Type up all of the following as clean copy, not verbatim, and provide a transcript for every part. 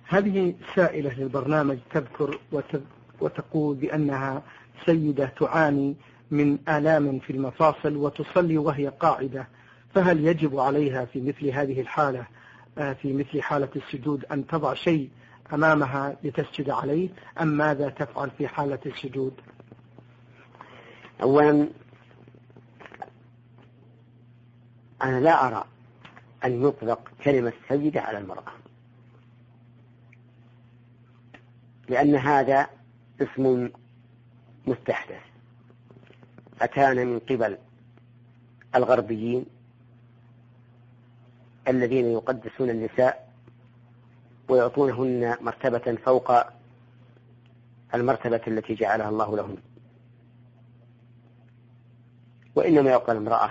هذه سائلة للبرنامج تذكر وتقول بأنها سيدة تعاني من آلام في المفاصل وتصلي وهي قاعدة، فهل يجب عليها في مثل هذه الحالة في مثل حالة السجود أن تضع شيء أمامها لتسجد عليه، أم ماذا تفعل في حالة السجود؟ أولا أنا لا أرى أن يطلق كلمة سيدة على المرأة، لأن هذا اسم مستحدث أتانا من قبل الغربيين الذين يقدسون النساء ويعطونهن مرتبة فوق المرتبة التي جعلها الله لهن، وإنما يقال امرأة،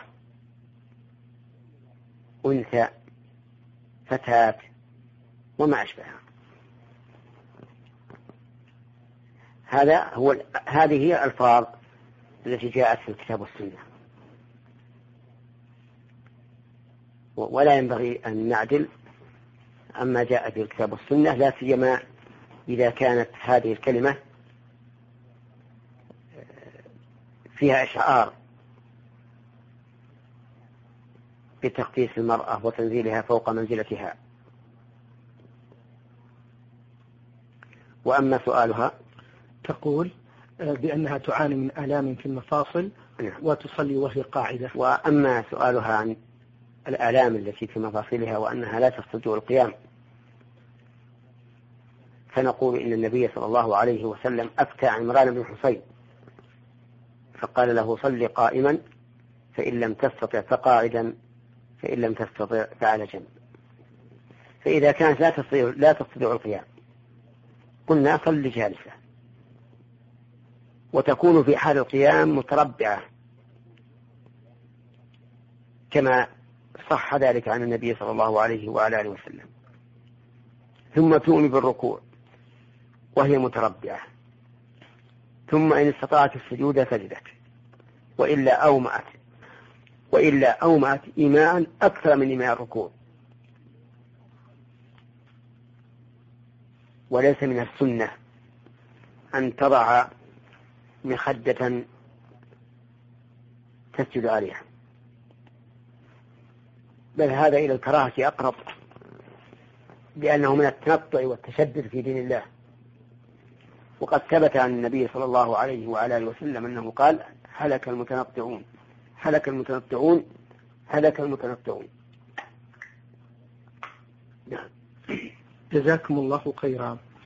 أنثى، فتاة، وما أشبهها. هذه هي الألفاظ التي جاءت في الكتاب والسنة، ولا ينبغي أن نعدل عما جاء في الكتاب والسنة، لا سيما إذا كانت هذه الكلمة فيها إشعار بتقديس المرأة وتنزيلها فوق منزلتها. وأما سؤالها تقول بأنها تعاني من آلام في المفاصل وتصلي وهي قاعدة. وأما سؤالها عن الآلام التي في مفاصلها وأنها لا تستطيع القيام، فنقول إن النبي صلى الله عليه وسلم أفتى عمران بن حصين فقال له صل قائما، فإن لم تستطع فقاعدا، فإن لم تستطع فعلى جنب. فإذا كانت لا تستطيع القيام قلنا صل جالسة، وتكون في حال القيام متربعة كما صح ذلك عن النبي صلى الله عليه وعلى آله وسلم، ثم تؤمن بالركوع وهي متربعة، ثم إن استطاعت السجود سجدت، وإلا أومأت إيماء أكثر من إيماء الركوع. وليس من السنة أن تضع مخدة تسجد عليها، بل هذا إلى الكراهة أقرب، لأنه من التنطع والتشدد في دين الله. وقد ثبت عن النبي صلى الله عليه وعلى آله وسلم أنه قال هلك المتنطعون هلك المتنطعون هلك المتنطعون. جزاكم الله خيرا.